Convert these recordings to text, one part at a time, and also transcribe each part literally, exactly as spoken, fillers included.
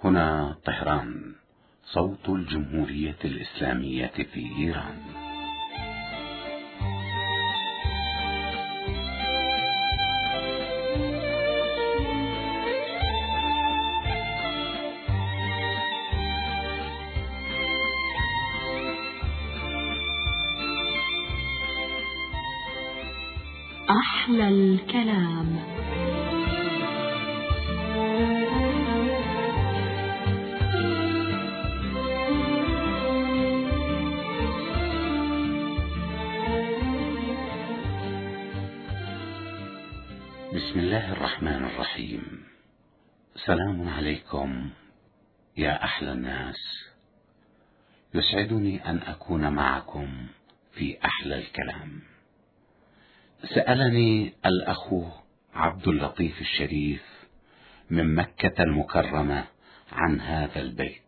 هنا طهران، صوت الجمهورية الإسلامية في إيران. أحلى الكلام. بسم الله الرحمن الرحيم. سلام عليكم يا أحلى الناس، يسعدني أن أكون معكم في أحلى الكلام. سألني الأخ عبد اللطيف الشريف من مكة المكرمة عن هذا البيت: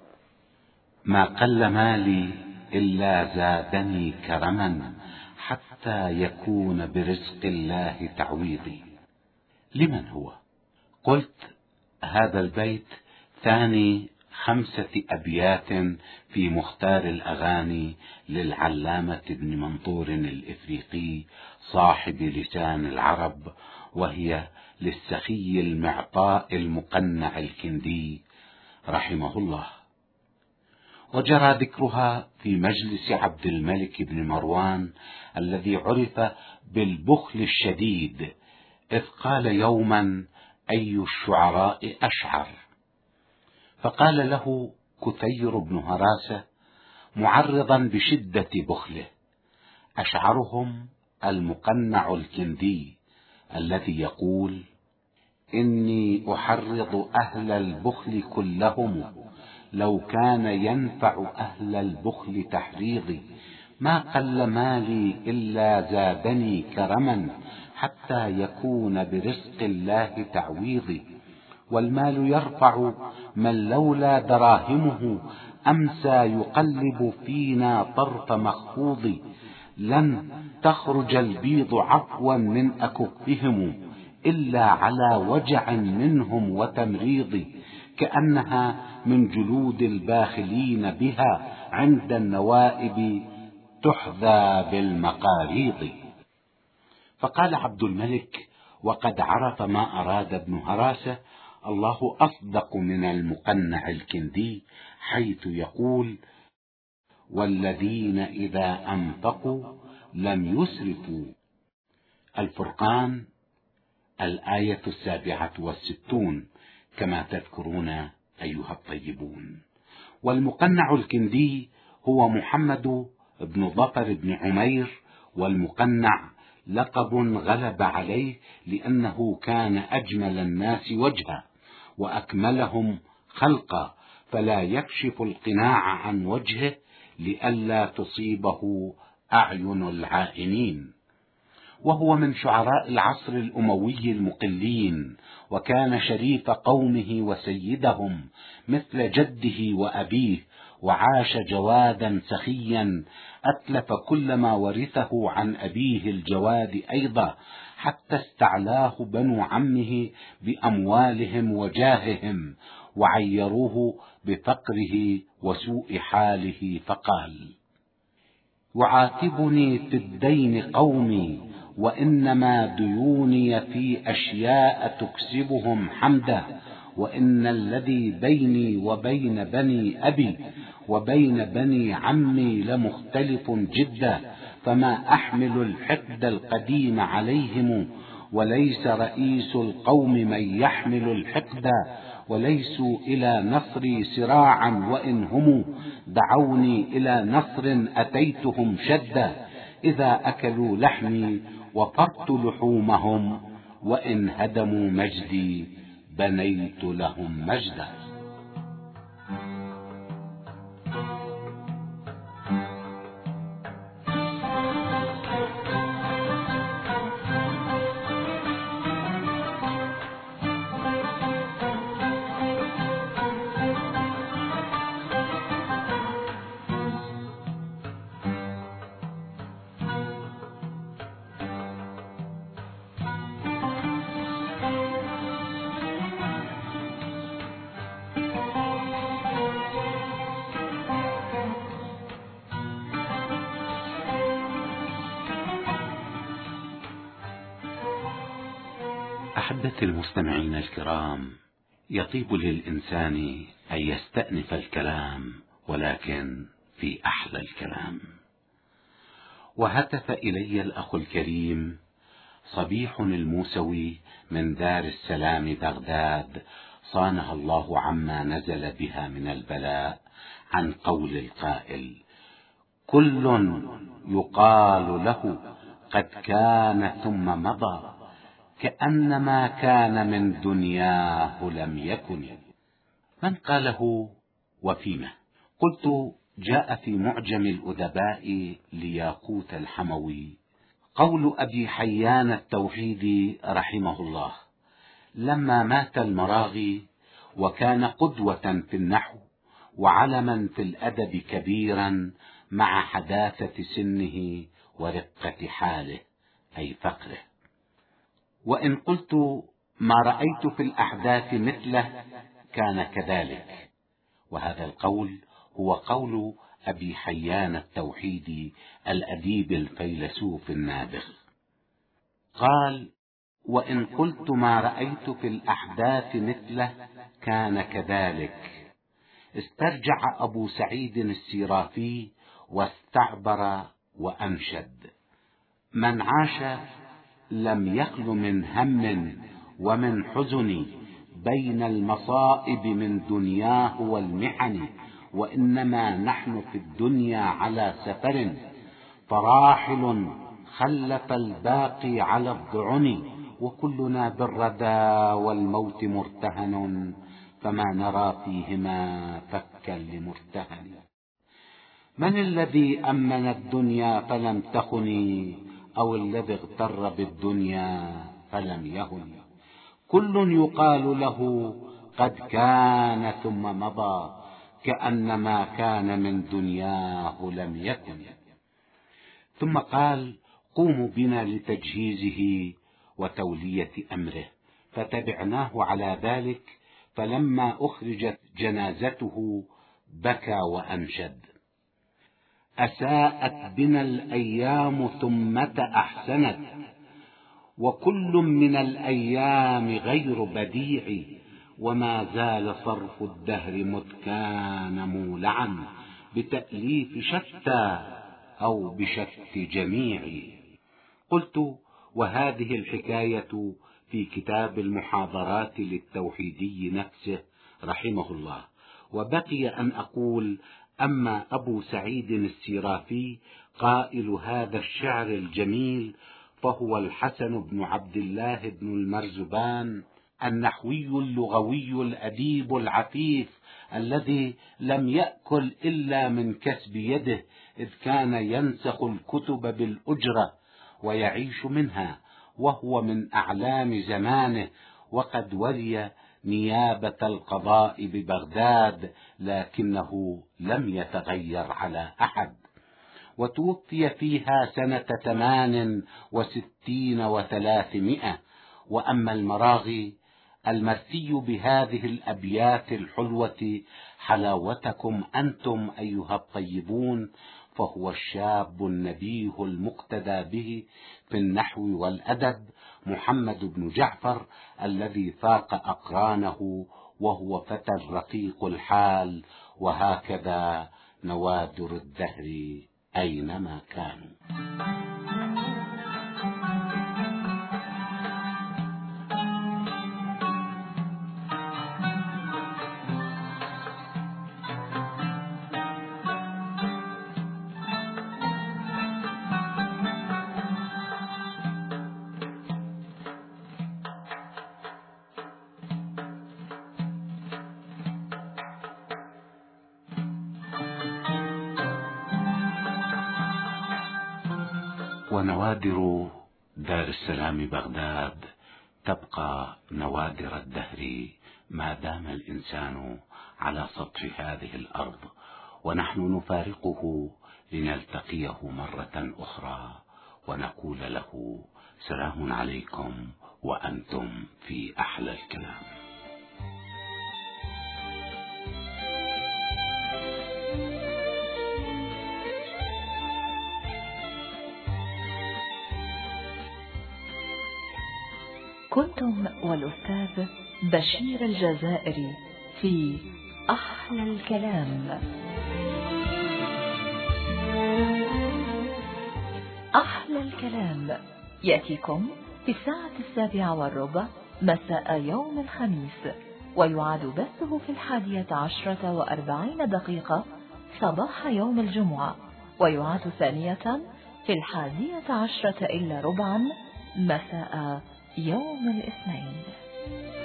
ما قل مالي إلا زادني كرما حتى يكون برزق الله تعويضي. لمن هو؟ قلت: هذا البيت ثاني خمسة أبيات في مختار الأغاني للعلامة ابن منظور الإفريقي صاحب لسان العرب، وهي للسخي المعطاء المقنع الكندي رحمه الله، وجرى ذكرها في مجلس عبد الملك بن مروان الذي عرف بالبخل الشديد، إذ قال يوما: أي الشعراء أشعر؟ فقال له كثير بن هراسة معرضا بشدة بخله: أشعرهم المقنع الكندي الذي يقول: إني أحرض أهل البخل كلهم، لو كان ينفع أهل البخل تحريضي. ما قل مالي إلا زادني كرما حتى يكون برزق الله تعويضي. والمال يرفع من لولا دراهمه أمسى يقلب فينا طرف مخفوض. لن تخرج البيض عفوا من أكفهم إلا على وجع منهم وتمريض، كأنها من جلود الباخلين بها عند النوائب تحذى بالمقاريض. فقال عبد الملك وقد عرف ما أراد ابن هراسة: الله أصدق من المقنع الكندي، حيث يقول: والذين إذا أنفقوا لم يسرفوا. الفرقان الآية السابعة والستون، كما تذكرون أيها الطيبون. والمقنع الكندي هو محمد بن ظفر بن عمير، والمقنع لقب غلب عليه لأنه كان أجمل الناس وجها وأكملهم خلقا، فلا يكشف القناع عن وجهه لئلا تصيبه أعين العائنين. وهو من شعراء العصر الأموي المقلين، وكان شريف قومه وسيدهم مثل جده وأبيه، وعاش جوادا سخيا أتلف كل ما ورثه عن أبيه الجواد أيضا، حتى استعلاه بنو عمه بأموالهم وجاههم، وعيروه بفقره وسوء حاله، فقال: يعاتبني في الدين قومي، وإنما ديوني في أشياء تكسبهم حمدا، وإن الذي بيني وبين بني أبي وبين بني عمي لمختلف جدا، فما أحمل الحقد القديم عليهم، وليس رئيس القوم من يحمل الحقد، وليسوا إلى نصري سراعا، وإن هم دعوني إلى نصر أتيتهم شدا. إذا أكلوا لحمي وفرت لحومهم، وإن هدموا مجدي بنيت لهم مجدا. محبة المستمعين الكرام، يطيب للإنسان أن يستأنف الكلام، ولكن في أحلى الكلام. وهتف إلي الأخ الكريم صبيح الموسوي من دار السلام بغداد، صانها الله عما نزل بها من البلاء، عن قول القائل: كل يقال له قد كان ثم مضى، كأنما كان من دنياه لم يكن. من قاله وفيما؟ قلت: جاء في معجم الأدباء لياقوت الحموي قول أبي حيان التوحيدي رحمه الله لما مات المراغي، وكان قدوة في النحو وعلما في الأدب كبيرا، مع حداثة سنه ورقة حاله أي فقره. وإن قلت ما رأيت في الأحداث مثله كان كذلك. وهذا القول هو قول أبي حيان التوحيدي الأديب الفيلسوف النابغ. قال: وإن قلت ما رأيت في الأحداث مثله كان كذلك. استرجع أبو سعيد السيرافي واستعبر وأنشد: من عاش لم يخل من هم ومن حزن، بين المصائب من دنياه والمحن، وإنما نحن في الدنيا على سفر، فراحل خلف الباقي على الضعن، وكلنا بالردى والموت مرتهن، فما نرى فيهما فكا لمرتهن. من الذي أمن الدنيا فلم تخن، أو الذي اغتر بالدنيا فلم يهن؟ كل يقال له قد كان ثم مضى، كأنما كان من دنياه لم يكن. ثم قال: قوموا بنا لتجهيزه وتولية أمره، فتبعناه على ذلك، فلما أخرجت جنازته بكى وأنشد: أساءت بنا الأيام ثمة أحسنت، وكل من الأيام غير بديع، وما زال صرف الدهر مذ كان مولعا، بتأليف شتى أو بشت جميع. قلت: وهذه الحكاية في كتاب المحاضرات للتوحيدي نفسه رحمه الله. وبقي أن أقول: أما أبو سعيد السيرافي قائل هذا الشعر الجميل، فهو الحسن بن عبد الله بن المرزبان، النحوي اللغوي الأديب العفيف، الذي لم يأكل إلا من كسب يده، إذ كان ينسخ الكتب بالأجرة ويعيش منها، وهو من أعلام زمانه، وقد ولي نيابة القضاء ببغداد، لكنه لم يتغير على أحد. وتوفي فيها سنة ثمان وستين وثلاثمائة. وأما المراغي المرثي بهذه الأبيات الحلوة حلاوتكم أنتم أيها الطيبون، فهو الشاب النبيه المقتدى به في النحو والأدب، محمد بن جعفر، الذي فاق أقرانه، وهو فتى رقيق الحال، وهكذا نوادر الدهر أينما كانوا. ونوادر دار السلام بغداد تبقى نوادر الدهر ما دام الإنسان على سطح هذه الأرض، ونحن نفارقه لنلتقيه مرة أخرى ونقول له سلام عليكم وأنتم في أحلى الكلام. كنتم والأستاذ بشير الجزائري في أحلى الكلام. أحلى الكلام يأتيكم في الساعة السابعة والربع مساء يوم الخميس، ويعاد بثه في الحادية عشرة وأربعين دقيقة صباح يوم الجمعة، ويعاد ثانية في الحادية عشرة إلا ربعا مساء يوم الاثنين.